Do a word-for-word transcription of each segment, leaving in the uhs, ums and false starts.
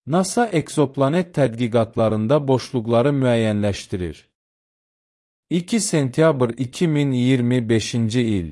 NASA eksoplanet tədqiqatlarında boşluqları müəyyənləşdirir. iki sentyabr iki min iyirmi beşinci il.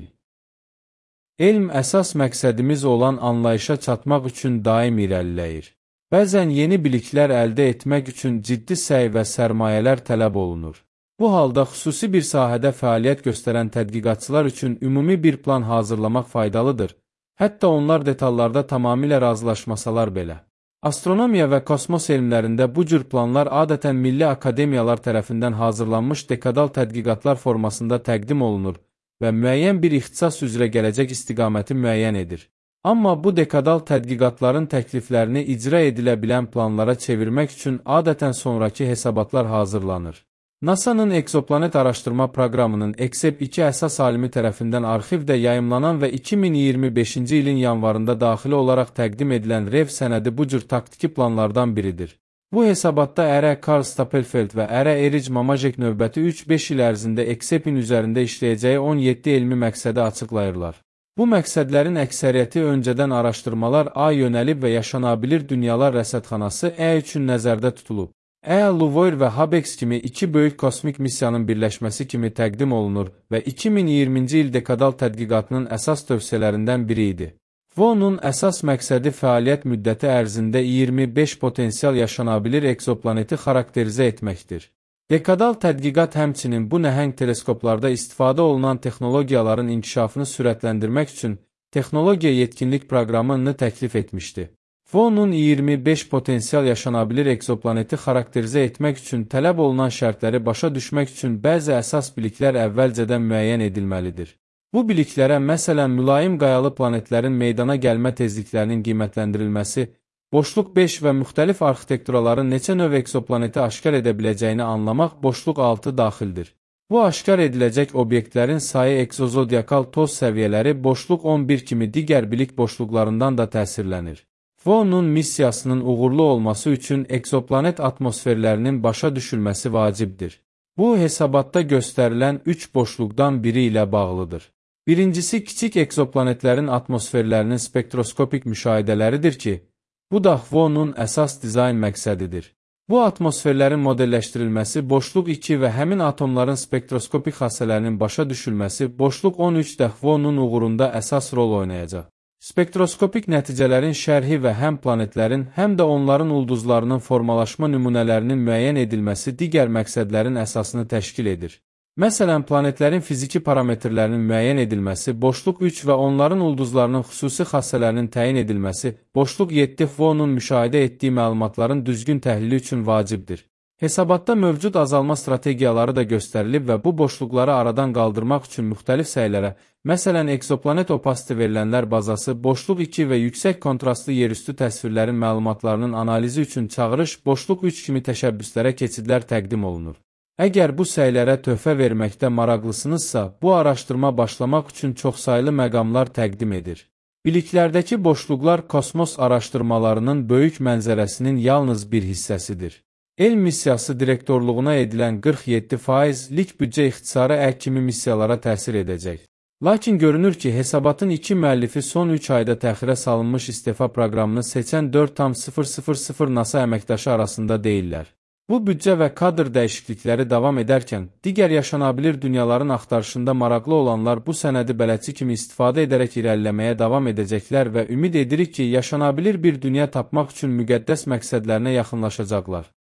Elm əsas məqsədimiz olan anlayışa çatmaq üçün daim irəliləyir. Bəzən yeni biliklər əldə etmək üçün ciddi səy və sərmayələr tələb olunur. Bu halda xüsusi bir sahədə fəaliyyət göstərən tədqiqatçılar üçün ümumi bir plan hazırlamaq faydalıdır. Hətta onlar detallarda tamamilə razılaşmasalar belə. Astronomiya və kosmos elmlərində bu cür planlar adətən milli akademiyalar tərəfindən hazırlanmış dekadal tədqiqatlar formasında təqdim olunur və müəyyən bir ixtisas üzrə gələcək istiqaməti müəyyən edir. Amma bu dekadal tədqiqatların təkliflərini icra edilə bilən planlara çevirmək üçün adətən sonraki hesabatlar hazırlanır. NASA'nın eksoplanet araşdırma proqramının EXEP iki əsas alimi tərəfindən arxivdə yayımlanan və iki min iyirmi beşinci ilin yanvarında daxili olaraq təqdim edilən REV sənədi bu cür taktiki planlardan biridir. Bu hesabatda ərə Karl Stapelfeld və ərə Erich Mamajek növbəti üç beş il ərzində EXEP-in üzərində işləyəcəyi on yeddi elmi məqsədi açıqlayırlar. Bu məqsədlərin əksəriyyəti öncədən araşdırmalar A yönəlib və yaşanabilir dünyalar rəsədxanası E üçün nəzərdə tutulub. E, Luvoir və Habex kimi iki böyük kosmik missiyanın birləşməsi kimi təqdim olunur və iki min iyirminci il dekadal tədqiqatının əsas tövsiyələrindən biri idi. V O N'un əsas məqsədi fəaliyyət müddəti ərzində iyirmi beş potensial yaşanabilir ekzoplaneti xarakterizə etməkdir. Dekadal tədqiqat həmçinin bu nəhəng teleskoplarda istifadə olunan texnologiyaların inkişafını sürətləndirmək üçün texnologiya yetkinlik proqramını təklif etmişdi. V O N'un iyirmi beş potensial yaşanabilir ekzoplaneti xarakterizə etmək üçün tələb olunan şərtləri başa düşmək üçün bəzi əsas biliklər əvvəlcədən müəyyən edilməlidir. Bu biliklərə məsələn mülayim qayalı planetlərin meydana gəlmə tezliklərinin qiymətləndirilməsi, boşluq beş və müxtəlif arxitekturaların neçə növ ekzoplaneti aşkar edə biləcəyini anlamaq boşluq altı daxildir. Bu aşkar ediləcək obyektlərin sayı ekzozodiakal toz səviyyələri boşluq on bir kimi digər bilik boşluqlarından da təsirlənir. V O N'un missiyasının uğurlu olması üçün eksoplanet atmosferlərinin başa düşülməsi vacibdir. Bu, hesabatda göstərilən üç boşluqdan biri ilə bağlıdır. Birincisi, kiçik eksoplanetlərin atmosferlərinin spektroskopik müşahidələridir ki, bu da V O N'un əsas dizayn məqsədidir. Bu atmosferlərin modelləşdirilməsi, boşluq iki və həmin atomların spektroskopik xassələrinin başa düşülməsi, boşluq on üç də V O N'un uğurunda əsas rol oynayacaq. Spektroskopik nəticələrin şərhi və həm planetlərin, həm də onların ulduzlarının formalaşma nümunələrinin müəyyən edilməsi digər məqsədlərin əsasını təşkil edir. Məsələn, planetlərin fiziki parametrlərinin müəyyən edilməsi, boşluq üç və onların ulduzlarının xüsusi xassələrinin təyin edilməsi, boşluq yeddi V O N'un müşahidə etdiyi məlumatların düzgün təhlili üçün vacibdir. Hesabatda mövcud azalma strategiyaları da göstərilib və bu boşluqları aradan qaldırmaq üçün müxtəlif səylərə, məsələn, eksoplanet opasiti verilənlər bazası, boşluq iki və yüksək kontrastlı yerüstü təsvirlərin məlumatlarının analizi üçün çağırış, boşluq üç kimi təşəbbüslərə keçidlər təqdim olunur. Əgər bu səylərə töhfə verməkdə maraqlısınızsa, bu araşdırma başlamaq üçün çoxsaylı məqamlar təqdim edir. Biliklərdəki boşluqlar kosmos araşdırmalarının böyük mənzərəsinin yalnız bir hissəsidir. Elm missiyası direktorluğuna edilən qırx yeddi faizlik büdcə ixtisarı ə kimi missiyalara təsir edəcək. Lakin görünür ki, hesabatın iki müəllifi son üç ayda təxirə salınmış istefa proqramını seçən dörd tam sıfır sıfır sıfır NASA əməkdaşı arasında deyirlər. Bu büdcə və kadr dəyişiklikləri davam edərkən, digər yaşanabilir dünyaların axtarışında maraqlı olanlar bu sənədi bələdçi kimi istifadə edərək irəliləməyə davam edəcəklər və ümid edirik ki, yaşanabilir bir dünya tapmaq üçün müqəddəs məqsədlərinə yaxınlaşacaqlar.